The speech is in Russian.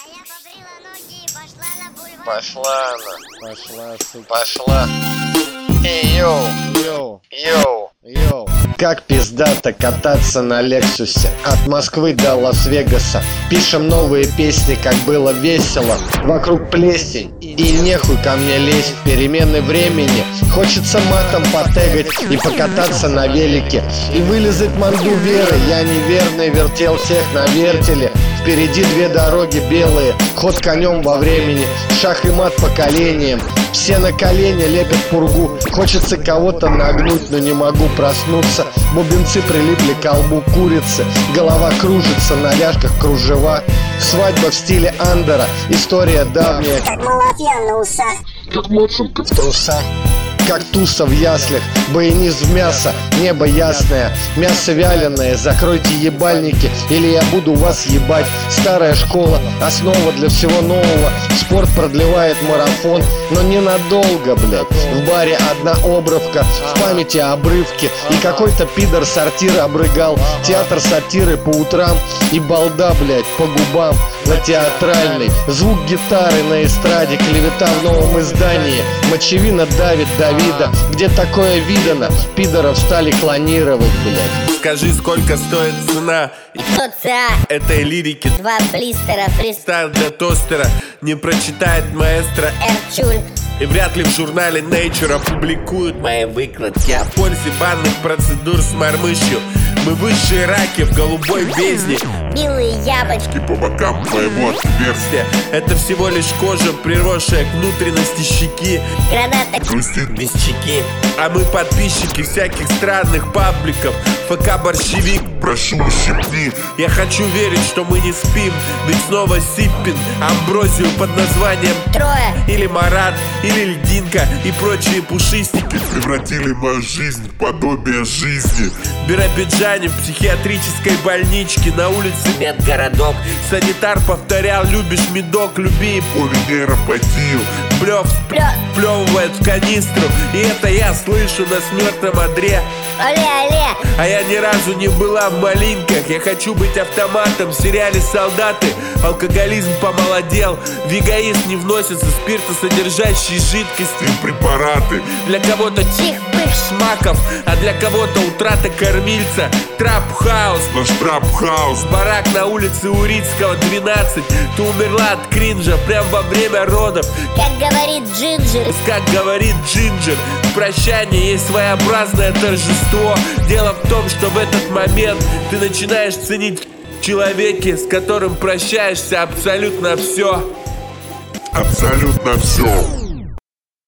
А я побрила ноги и пошла на бульвар. Пошла она. Пошла, сука. Пошла. Эй, йоу. Йоу, Йоу. йоу. Как пиздато кататься на Лексусе от Москвы до Лас-Вегаса. Пишем новые песни, как было весело. Вокруг плесень, и нехуй ко мне лезть. Перемены времени, хочется матом потегать и покататься на велике. И вылезать манду веры, я неверный вертел тех на вертеле. Впереди две дороги белые, ход конем во времени, шах и мат поколением. Все на колени лепят пургу, хочется кого-то нагнуть, но не могу проснуться. Бубенцы прилипли к колбу курицы, голова кружится, на ляжках кружева. Свадьба в стиле Андера, история давняя, Как малафья на усах. как Моцарт в трусах. Как туса в яслях, баяниз в мясо, небо ясное, мясо вяленое, закройте ебальники, или я буду вас ебать. Старая школа, основа для всего нового, спорт продлевает марафон, но ненадолго, блядь. В баре одна обрывка, в памяти обрывки, и какой-то пидор сортир обрыгал, театр сатиры по утрам, и балда, блядь, по губам на театральной, звук гитары на эстраде, клевета в новом издании, мочевина давит Давида, где такое видано, пидоров стали клонировать, блядь. Скажи, сколько стоит цена Кто ца? этой лирики? 2 блистера, фристайл, Стайл для тостера не прочитает маэстро, эрчуль. и вряд ли в журнале Nature опубликуют мои выкладки о пользе банных процедур с мормышью. Мы высшие раки в голубой бездне, Белые яблочки. по бокам моего отверстия. Это всего лишь кожа, приросшая к внутренности щеки, Граната. без чеки. А мы подписчики всяких странных пабликов. ФК борщевик, прошу ущипни. Я хочу верить, что мы не спим, ведь снова Сиппин амброзию под названием Трое. или Марат, или Льдинка и прочие пушистики превратили мою жизнь в подобие жизни. В Биробиджане, в психиатрической больничке, на улице медгородок, санитар повторял: любишь медок, люби и полинейропатию. Блев сплевывает в канистру, и это я слышу на смертном одре. Оле-оле. А я ни разу не была в малинках. Я хочу быть автоматом в сериале «Солдаты». Алкоголизм помолодел, в эгоизм не вносятся спиртосодержащие жидкости и препараты. Для кого-то Чих-пых. шмаков, а для кого-то утрата кормильца. Трап-хаус, наш трап-хаус. Барак на улице Урицкого, 12. Ты умерла от кринжа прям во время родов. Как говорит Джинджер. Как говорит Джинджер, в прощании есть своеобразное торжество. Дело в том, что в этот момент ты начинаешь ценить в человеке, с которым прощаешься, абсолютно все. Абсолютно все.